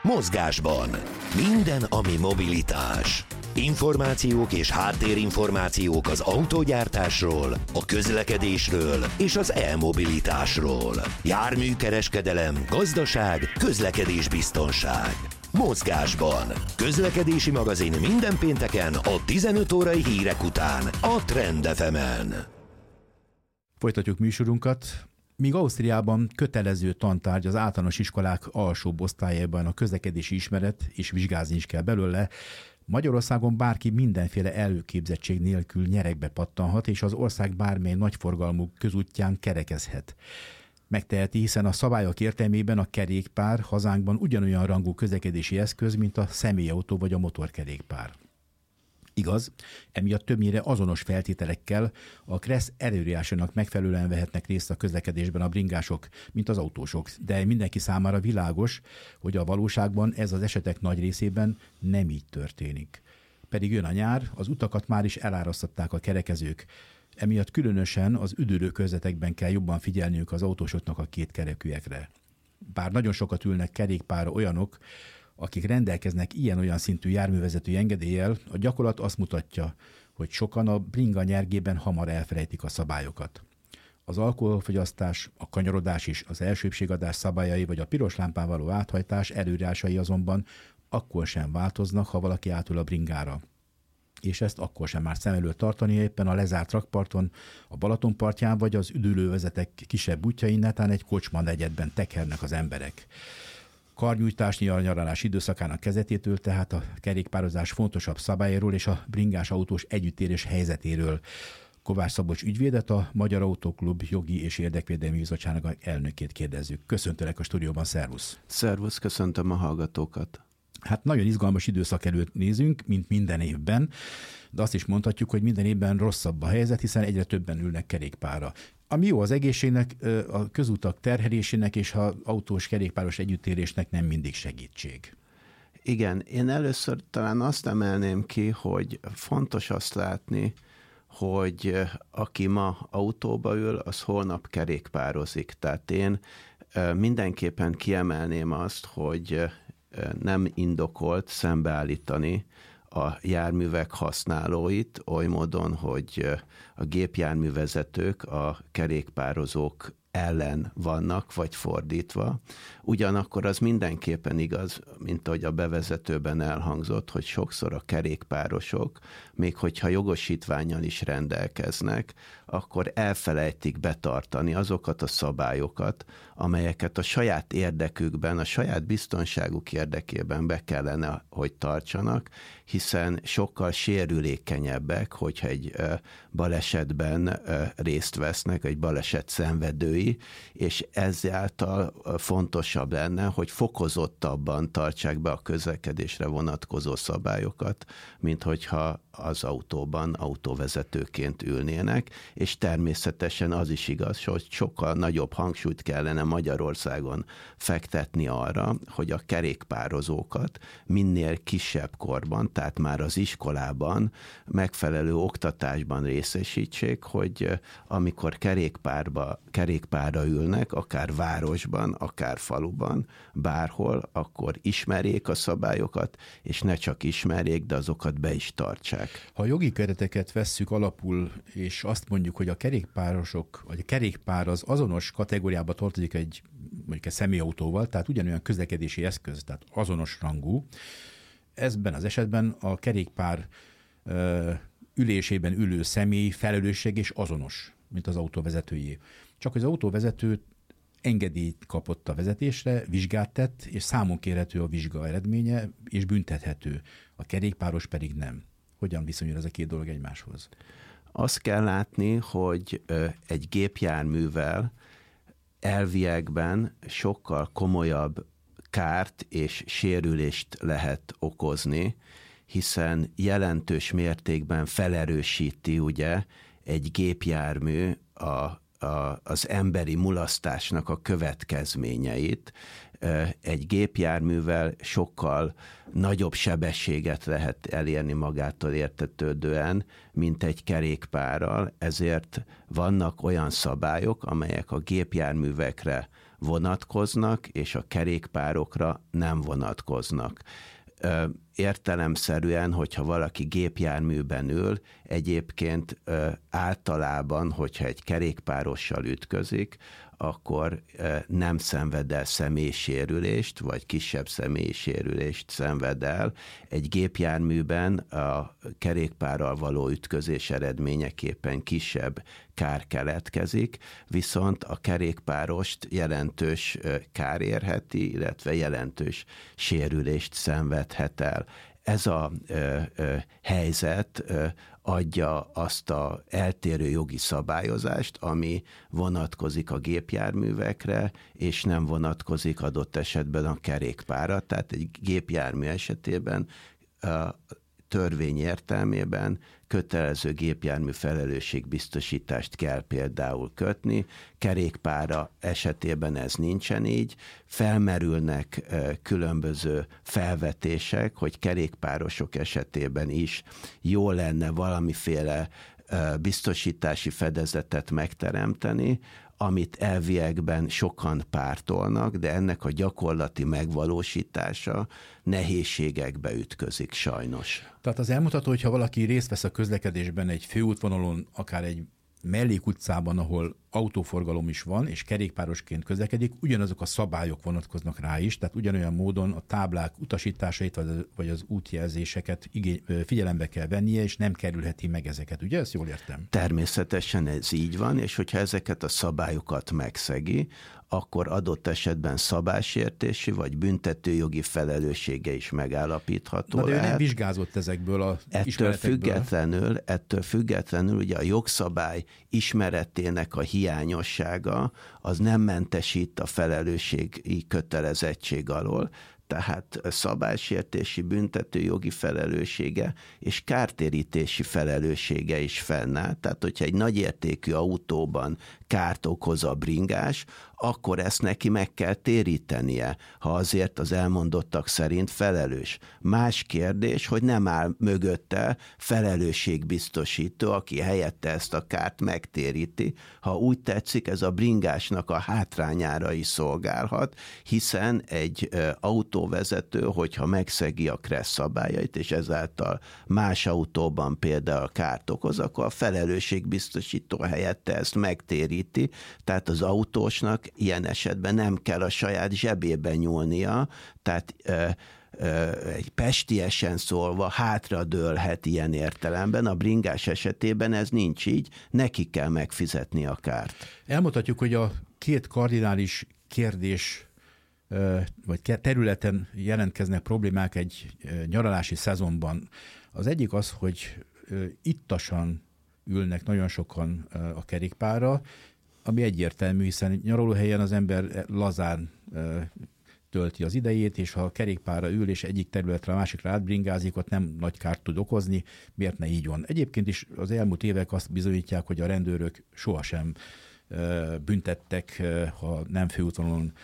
Mozgásban. Minden, ami mobilitás. Információk és háttérinformációk az autógyártásról, a közlekedésről és az e-mobilitásról. Járműkereskedelem, gazdaság, közlekedésbiztonság. Mozgásban. Közlekedési magazin minden pénteken a 15 órai hírek után a Trend FM-en. Folytatjuk műsorunkat. Míg Ausztriában kötelező tantárgy az általános iskolák alsóbb osztályában a közlekedési ismeret, és vizsgázni is kell belőle, Magyarországon bárki mindenféle előképzettség nélkül nyeregbe pattanhat, és az ország bármely nagyforgalmú közútján kerekezhet. Megteheti, hiszen a szabályok értelmében a kerékpár hazánkban ugyanolyan rangú közlekedési eszköz, mint a személyautó vagy a motorkerékpár. Igaz, emiatt többnyire azonos feltételekkel a KRESZ előírásának megfelelően vehetnek részt a közlekedésben a bringások, mint az autósok, de mindenki számára világos, hogy a valóságban ez az esetek nagy részében nem így történik. Pedig jön a nyár, az utakat már is elárasztották a kerekezők, emiatt különösen az üdülőkörzetekben kell jobban figyelniük az autósoknak a kétkerekűekre. Bár nagyon sokat ülnek kerékpárra olyanok, akik rendelkeznek ilyen-olyan szintű járművezetői engedéllyel, a gyakorlat azt mutatja, hogy sokan a bringa nyergében hamar elfelejtik a szabályokat. Az alkoholfogyasztás, a kanyarodás is, az elsőbbségadás szabályai vagy a piros lámpán való áthajtás előírásai azonban akkor sem változnak, ha valaki átül a bringára. És ezt akkor sem már szem előtt tartani éppen a lezárt rakparton, a Balaton partján vagy az üdülővezetek kisebb útjain, netán egy kocsma negyedben tekernek az emberek. Karnyújtásnyi a nyaralás időszakának kezdetétől, tehát a kerékpározás fontosabb szabályáról és a bringás autós együttérés helyzetéről. Kovács Szabolcs ügyvédet, a Magyar Autóklub jogi és érdekvédelmi bizottságának elnökét kérdezzük. Köszöntelek a stúdióban, szervusz! Szervusz, köszöntöm a hallgatókat! Hát nagyon izgalmas időszak előtt nézünk, mint minden évben, de azt is mondhatjuk, hogy minden évben rosszabb a helyzet, hiszen egyre többen ülnek kerékpárra. Ami jó az egészségnek, a közutak terhelésének és az autós kerékpáros együttérésnek nem mindig segítség. Igen, én először talán azt emelném ki, hogy fontos azt látni, hogy aki ma autóba ül, az holnap kerékpározik. Tehát én mindenképpen kiemelném azt, hogy nem indokolt szembeállítani a járművek használóit oly módon, hogy a gépjárművezetők a kerékpározók ellen vannak, vagy fordítva. Ugyanakkor az mindenképpen igaz, mint ahogy a bevezetőben elhangzott, hogy sokszor a kerékpárosok, még hogyha jogosítvánnyal is rendelkeznek, akkor elfelejtik betartani azokat a szabályokat, amelyeket a saját érdekükben, a saját biztonságuk érdekében be kellene, hogy tartsanak, hiszen sokkal sérülékenyebbek, hogyha egy balesetben részt vesznek, egy baleset szenvedői, és ezáltal fontosabb lenne, hogy fokozottabban tartsák be a közlekedésre vonatkozó szabályokat, mint hogyha az autóban autóvezetőként ülnének, és természetesen az is igaz, hogy sokkal nagyobb hangsúlyt kellene Magyarországon fektetni arra, hogy a kerékpározókat minél kisebb korban, tehát már az iskolában megfelelő oktatásban részesítsék, hogy amikor kerékpárra ülnek, akár városban, akár faluban, bárhol, akkor ismerjék a szabályokat, és ne csak ismerjék, de azokat be is tartsák. Ha a jogi kereteket vesszük alapul, és azt mondjuk, hogy a kerékpárosok, vagy a kerékpár az azonos kategóriába tartozik mondjuk egy személyautóval, tehát ugyanolyan közlekedési eszköz, tehát azonos rangú, ezben az esetben a kerékpár ülésében ülő személy felelősség és azonos, mint az autóvezetőjé. Csak az autóvezető engedélyt kapott a vezetésre, vizsgát tett, és számon kérhető a vizsga eredménye, és büntethető. A kerékpáros pedig nem. Hogyan viszonyul ez a két dolog egymáshoz? Azt kell látni, hogy egy gépjárművel elviekben sokkal komolyabb kárt és sérülést lehet okozni, hiszen jelentős mértékben felerősíti ugye egy gépjármű az emberi mulasztásnak a következményeit. Egy gépjárművel sokkal nagyobb sebességet lehet elérni magától értetődően, mint egy kerékpárral, ezért vannak olyan szabályok, amelyek a gépjárművekre vonatkoznak, és a kerékpárokra nem vonatkoznak. Értelemszerűen, hogyha valaki gépjárműben ül, egyébként általában, hogyha egy kerékpárossal ütközik, akkor nem szenved el személysérülést, vagy kisebb személysérülést szenved el. Egy gépjárműben a kerékpárral való ütközés eredményeképpen kisebb kár keletkezik, viszont a kerékpárost jelentős kár érheti, illetve jelentős sérülést szenvedhet el. Ez a helyzet adja azt az eltérő jogi szabályozást, ami vonatkozik a gépjárművekre, és nem vonatkozik adott esetben a kerékpárra. Tehát egy gépjármű esetében törvény értelmében kötelező gépjármű felelősségbiztosítást kell például kötni, kerékpára esetében ez nincsen így, felmerülnek különböző felvetések, hogy kerékpárosok esetében is jó lenne valamiféle biztosítási fedezetet megteremteni, amit elviekben sokan pártolnak, de ennek a gyakorlati megvalósítása nehézségekbe ütközik sajnos. Tehát az elmutató, hogyha valaki részt vesz a közlekedésben egy főútvonalon, akár egy mellékutcában, ahol autóforgalom is van, és kerékpárosként közlekedik, ugyanazok a szabályok vonatkoznak rá is, tehát ugyanolyan módon a táblák utasításait, vagy az útjelzéseket figyelembe kell vennie, és nem kerülheti meg ezeket. Ugye, ezt jól értem? Természetesen ez így van, és hogyha ezeket a szabályokat megszegi, akkor adott esetben szabálysértési vagy büntetőjogi felelőssége is megállapítható. Na, de ő nem vizsgázott ezekből a ismeretekből. Ettől függetlenül ugye a jogszabály ismeretének a hiányossága az nem mentesít a felelősségi kötelezettség alól, tehát szabálysértési, büntetőjogi felelőssége és kártérítési felelőssége is fennáll. Tehát, hogyha egy nagyértékű autóban kárt okoz a bringás, akkor ezt neki meg kell térítenie, ha azért az elmondottak szerint felelős. Más kérdés, hogy nem áll mögötte felelősségbiztosító, aki helyette ezt a kárt megtéríti. Ha úgy tetszik, ez a bringásnak a hátrányára is szolgálhat, hiszen egy autóvezető, hogyha megszegi a KRESZ szabályait, és ezáltal más autóban például kárt okoz, akkor a felelősségbiztosító helyette ezt megtéríti, tehát az autósnak ilyen esetben nem kell a saját zsebébe nyúlnia, tehát egy pestiesen szólva hátradőlhet ilyen értelemben, a bringás esetében ez nincs így, neki kell megfizetni a kárt. Elmondhatjuk, hogy a két kardinális kérdés vagy területen jelentkeznek problémák egy nyaralási szezonban. Az egyik az, hogy ittasan ülnek nagyon sokan a kerékpárra, ami egyértelmű, hiszen nyaralóhelyen az ember lazán tölti az idejét, és ha a kerékpárra ül, és egyik területre a másikra átbringázik, ott nem nagy kárt tud okozni, miért ne így van. Egyébként is az elmúlt évek azt bizonyítják, hogy a rendőrök sohasem büntettek, ha nem főútvonalon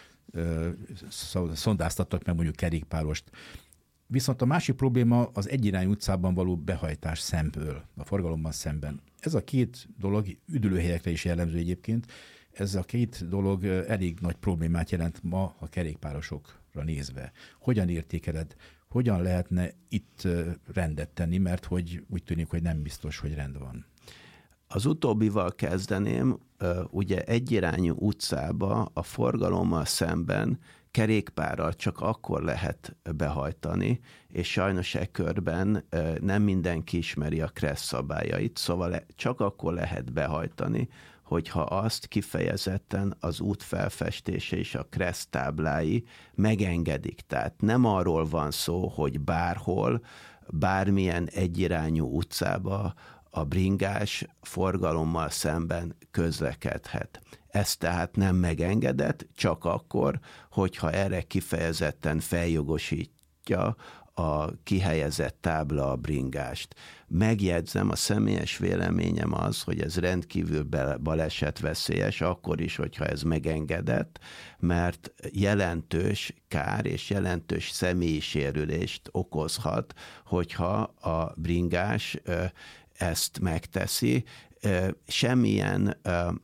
szondáztattak meg mondjuk kerékpárost. Viszont a másik probléma az egyirányú utcában való behajtás szemből, a forgalomban szemben. Ez a két dolog üdülőhelyekre is jellemző egyébként, ez a két dolog elég nagy problémát jelent ma a kerékpárosokra nézve. Hogyan értékeled, hogyan lehetne itt rendet tenni, mert hogy úgy tűnik, hogy nem biztos, hogy rend van. Az utóbbival kezdeném, ugye egyirányú utcába a forgalommal szemben kerékpárral csak akkor lehet behajtani, és sajnos e körben nem mindenki ismeri a KRESZ szabályait, szóval csak akkor lehet behajtani, hogyha azt kifejezetten az út felfestése és a KRESZ táblái megengedik. Tehát nem arról van szó, hogy bárhol, bármilyen egyirányú utcába a bringás forgalommal szemben közlekedhet. Ez tehát nem megengedett, csak akkor, hogyha erre kifejezetten feljogosítja a kihelyezett tábla a bringást. Megjegyzem, a személyes véleményem az, hogy ez rendkívül balesetveszélyes, akkor is, hogyha ez megengedett, mert jelentős kár és jelentős személyi sérülést okozhat, hogyha a bringás ezt megteszi. Semmilyen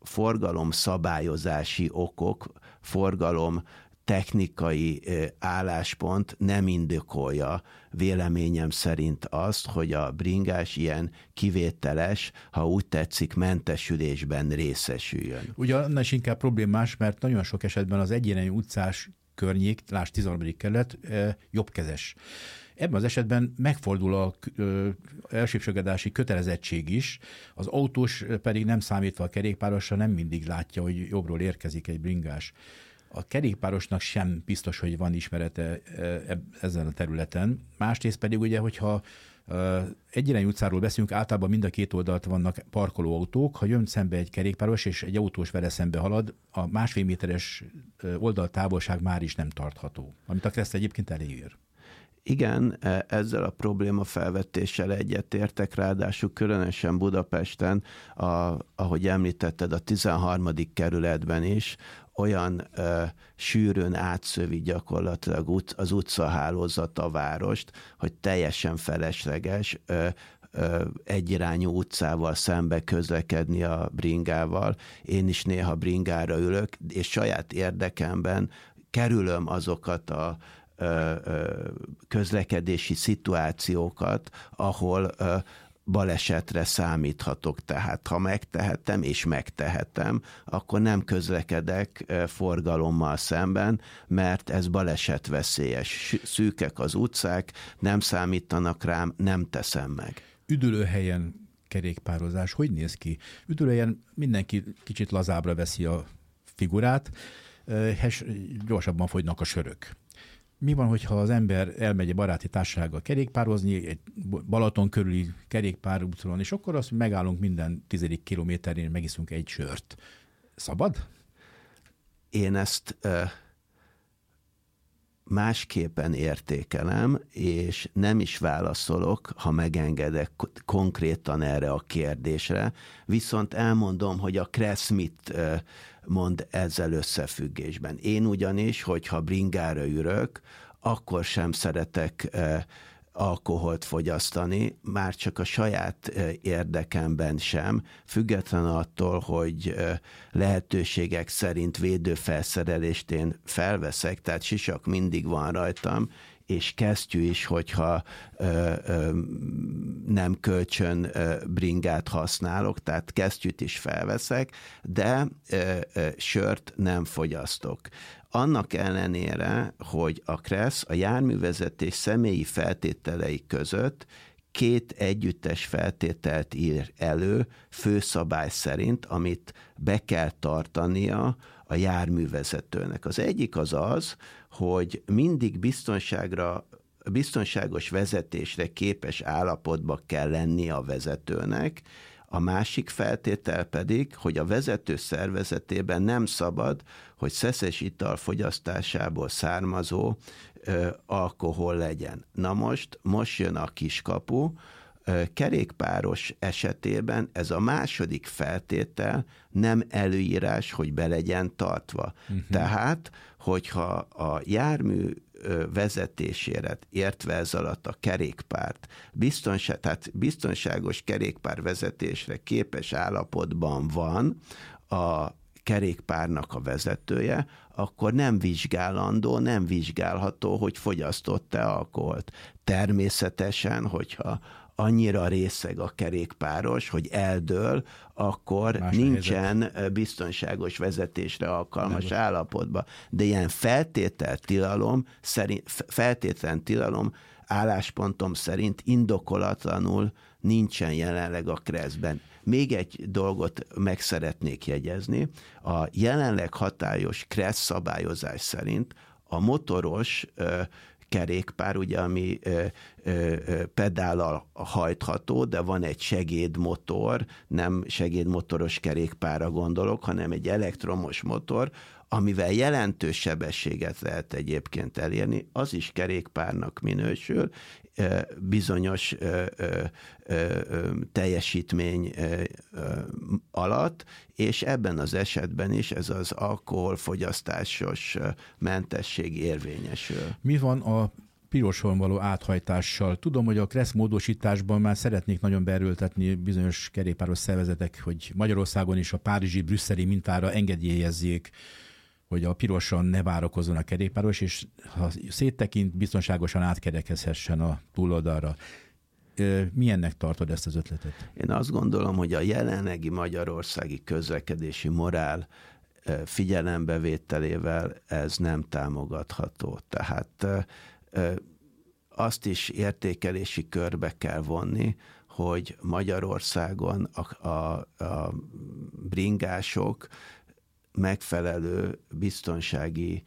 forgalom szabályozási okok, forgalom technikai álláspont nem indokolja véleményem szerint azt, hogy a bringás ilyen kivételes, ha úgy tetszik, mentesülésben részesüljön. Ugye annál is inkább problémás, mert nagyon sok esetben az egyirányú utcás környék, lásd 13. kerület, jobbkezes. Ebben az esetben megfordul a elsőbségadási kötelezettség is, az autós pedig nem számítva a kerékpárosra nem mindig látja, hogy jobbról érkezik egy bringás. A kerékpárosnak sem biztos, hogy van ismerete ezen a területen. Másrészt pedig ugye, hogyha egyirányú utcáról beszélünk, általában mind a két oldalt vannak parkolóautók, ha jön szembe egy kerékpáros és egy autós vele szembe halad, a 1,5 méteres oldaltávolság már is nem tartható, amit a KRESZ egyébként elér. Igen, ezzel a probléma felvetéssel egyetértek, ráadásul különösen Budapesten, ahogy említetted, a 13. kerületben is olyan sűrűn átszövi gyakorlatilag az utcahálózat a várost, hogy teljesen felesleges egyirányú utcával szembe közlekedni a bringával. Én is néha bringára ülök, és saját érdekemben kerülöm azokat a közlekedési szituációkat, ahol balesetre számíthatok. Tehát ha megtehetem, és megtehetem, akkor nem közlekedek forgalommal szemben, mert ez balesetveszélyes. Szűkek az utcák, nem számítanak rám, nem teszem meg. Üdülőhelyen kerékpározás, hogy néz ki? Üdülőhelyen mindenki kicsit lazábbra veszi a figurát, gyorsabban fogynak a sörök. Mi van, hogyha az ember elmegy egy baráti társasággal kerékpározni, egy Balaton körüli kerékpárúton, és akkor azt megállunk minden 10. kilométerén, megiszunk egy sört. Szabad? Én ezt másképpen értékelem, és nem is válaszolok, ha megengedek konkrétan erre a kérdésre, viszont elmondom, hogy a KRESZ mit mond ezzel összefüggésben. Én ugyanis, hogyha bringára ülök, akkor sem szeretek alkoholt fogyasztani, már csak a saját érdekemben sem, független attól, hogy lehetőségek szerint védőfelszerelést én felveszek, tehát sisak mindig van rajtam, és kesztyű is, hogyha nem kölcsön bringát használok, tehát kesztyűt is felveszek, de sört nem fogyasztok. Annak ellenére, hogy a KRESZ a járművezetés személyi feltételei között 2 együttes feltételt ír elő főszabály szerint, amit be kell tartania a járművezetőnek. Az egyik az, hogy mindig biztonságos vezetésre képes állapotba kell lennie a vezetőnek, a másik feltétel pedig, hogy a vezető szervezetében nem szabad, hogy szeszes ital fogyasztásából származó alkohol legyen. Na most jön a kiskapu, kerékpáros esetében ez a második feltétel nem előírás, hogy be legyen tartva. Tehát, hogyha a jármű vezetésére, értve ez alatt a kerékpárt, tehát biztonságos kerékpárvezetésre képes állapotban van a kerékpárnak a vezetője, akkor nem vizsgálandó, nem vizsgálható, hogy fogyasztott-e alkoholt. Természetesen, hogyha annyira részeg a kerékpáros, hogy eldől, akkor más nincsen helyzet. Biztonságos vezetésre alkalmas állapotban. De ilyen feltétlen tilalom álláspontom szerint indokolatlanul nincsen jelenleg a KRESZ-ben. Még egy dolgot meg szeretnék jegyezni. A jelenleg hatályos KRESZ szabályozás szerint a motoros kerékpár, ugye, ami pedállal hajtható, de van egy segédmotor, nem segédmotoros kerékpárra gondolok, hanem egy elektromos motor, amivel jelentős sebességet lehet egyébként elérni, az is kerékpárnak minősül, bizonyos teljesítmény alatt, és ebben az esetben is ez az alkoholfogyasztásos mentesség érvényesül. Mi van a piroson való áthajtással. Tudom, hogy a KRESZ módosításban már szeretnék nagyon beerőltetni bizonyos kerékpáros szervezetek, hogy Magyarországon is a párizsi, brüsszeli mintára engedélyezzék, hogy a piroson ne várakozzon a kerékpáros, és ha széttekint, biztonságosan átkerekezhessen a túloldalra. Milyennek tartod ezt az ötletet? Én azt gondolom, hogy a jelenlegi magyarországi közlekedési morál figyelembevételével ez nem támogatható. Tehát azt is értékelési körbe kell vonni, hogy Magyarországon a bringások megfelelő biztonsági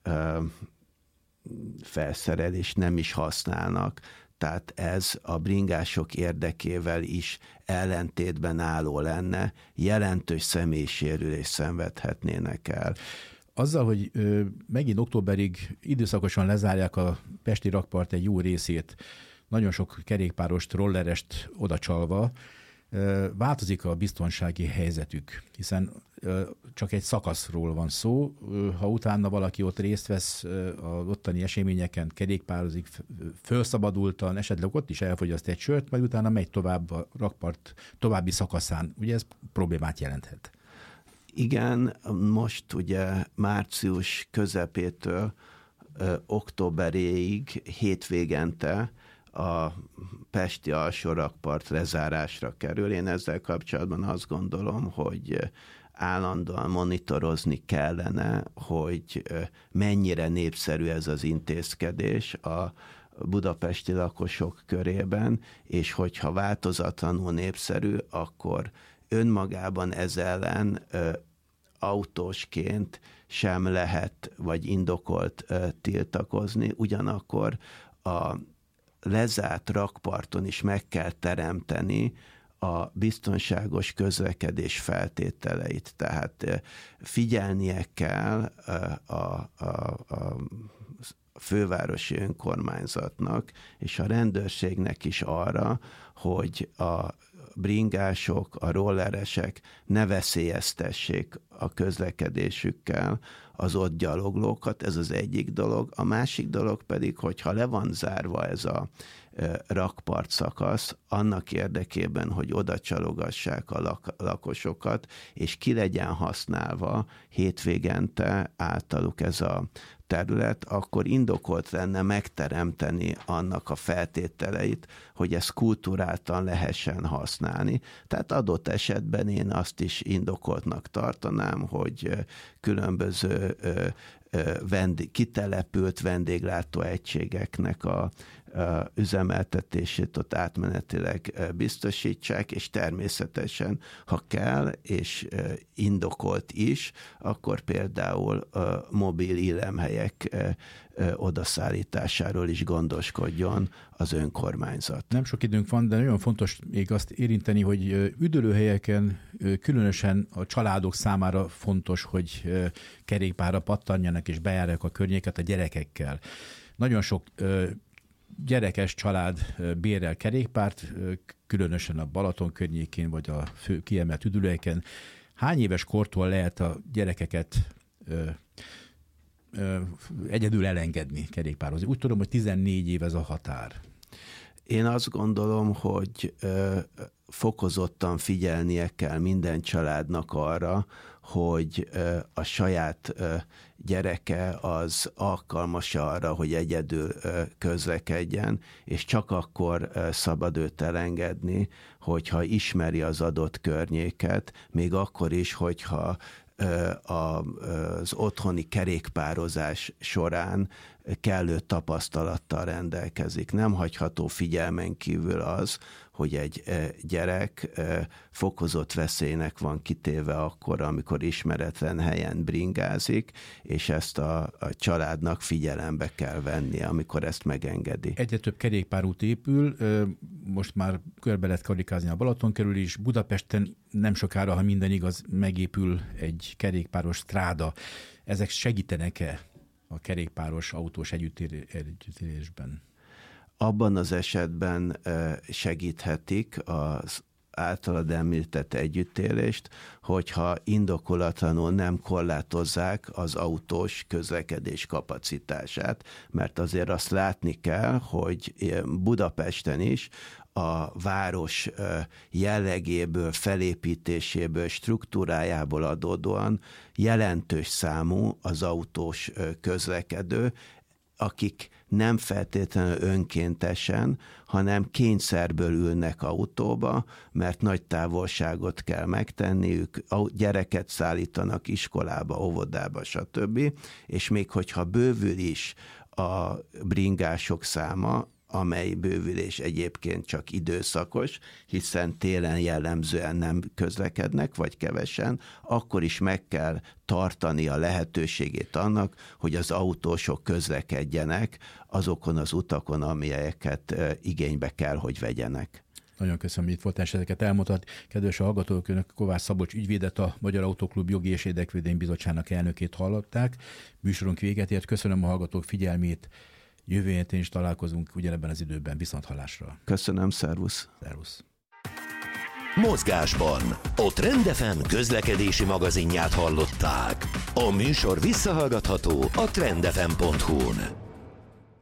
felszerelést nem is használnak, tehát ez a bringások érdekével is ellentétben álló lenne, jelentős személysérülést szenvedhetnének el. Azzal, hogy megint októberig időszakosan lezárják a pesti rakpart egy jó részét, nagyon sok kerékpárost, rollerest odacsalva, változik a biztonsági helyzetük, hiszen csak egy szakaszról van szó. Ha utána valaki ott részt vesz az ottani eseményeken, kerékpározik, fölszabadultan, esetleg ott is elfogyaszt egy sört, majd utána megy tovább a rakpart további szakaszán. Ugye ez problémát jelenthet. Igen, most ugye március közepétől októberéig hétvégente a pesti alsó rakpart lezárásra kerül. Én ezzel kapcsolatban azt gondolom, hogy állandóan monitorozni kellene, hogy mennyire népszerű ez az intézkedés a budapesti lakosok körében, és hogyha változatlanul népszerű, akkor önmagában ez ellen autósként sem lehet, vagy indokolt tiltakozni, ugyanakkor a lezárt rakparton is meg kell teremteni a biztonságos közlekedés feltételeit. Tehát figyelnie kell a fővárosi önkormányzatnak és a rendőrségnek is arra, hogy a bringások, a rolleresek ne veszélyeztessék a közlekedésükkel az ott gyaloglókat, ez az egyik dolog. A másik dolog pedig, hogyha le van zárva ez a rakpart szakasz, annak érdekében, hogy oda csalogassák a lakosokat, és ki legyen használva hétvégente általuk ez a terület, akkor indokolt lenne megteremteni annak a feltételeit, hogy ezt kulturáltan lehessen használni. Tehát adott esetben én azt is indokoltnak tartanám, hogy különböző kitelepült vendéglátó egységeknek a üzemeltetését ott átmenetileg biztosítsák, és természetesen, ha kell, és indokolt is, akkor például mobil illemhelyek odaszállításáról is gondoskodjon az önkormányzat. Nem sok időnk van, de nagyon fontos még azt érinteni, hogy üdülőhelyeken különösen a családok számára fontos, hogy kerékpárra pattanjanak és bejárják a környéket a gyerekekkel. Nagyon sok gyerekes család bérel kerékpárt, különösen a Balaton környékén, vagy a fő kiemelt üdülőhelyeken. Hány éves kortól lehet a gyerekeket egyedül elengedni kerékpározni? Úgy tudom, hogy 14 év ez a határ. Én azt gondolom, hogy fokozottan figyelnie kell minden családnak arra, hogy a saját gyereke az alkalmas arra, hogy egyedül közlekedjen, és csak akkor szabad őt elengedni, hogyha ismeri az adott környéket, még akkor is, hogyha az otthoni kerékpározás során kellő tapasztalattal rendelkezik. Nem hagyható figyelmen kívül az, hogy egy gyerek fokozott veszélynek van kitéve akkor, amikor ismeretlen helyen bringázik, és ezt a családnak figyelembe kell vennie, amikor ezt megengedi. Egyre több kerékpárút épül, most már körbe lehet karikázni a Balaton körül is, Budapesten nem sokára, ha minden igaz, megépül egy kerékpáros stráda. Ezek segítenek-e a kerékpáros autós együttélésben? Abban az esetben segíthetik az általad említett együttélést, hogyha indokolatlanul nem korlátozzák az autós közlekedés kapacitását, mert azért azt látni kell, hogy Budapesten is a város jellegéből, felépítéséből, struktúrájából adódóan jelentős számú az autós közlekedő, akik nem feltétlenül önkéntesen, hanem kényszerből ülnek autóba, mert nagy távolságot kell megtenniük, gyereket szállítanak iskolába, óvodába, stb. És még hogyha bővül is a bringások száma, amely bővülés egyébként csak időszakos, hiszen télen jellemzően nem közlekednek, vagy kevesen, akkor is meg kell tartani a lehetőségét annak, hogy az autósok közlekedjenek azokon az utakon, amelyeket igénybe kell, hogy vegyenek. Nagyon köszönöm, hogy itt voltál, és ezeket elmutat. Kedves hallgatók, önök Kovács Szabolcs ügyvédet, a Magyar Autóklub Jogi és Érdekvédelmi Bizottságnak elnökét hallották. Műsorunk véget ért. Köszönöm a hallgatók figyelmét. Jövő héten is találkozunk ugyanebben az időben. Viszonthallásra. Köszönöm, szervusz. Szervusz. Mozgásban a Trend FM közlekedési magazinját hallották. A műsor visszahallgatható a trendfm.hu-n.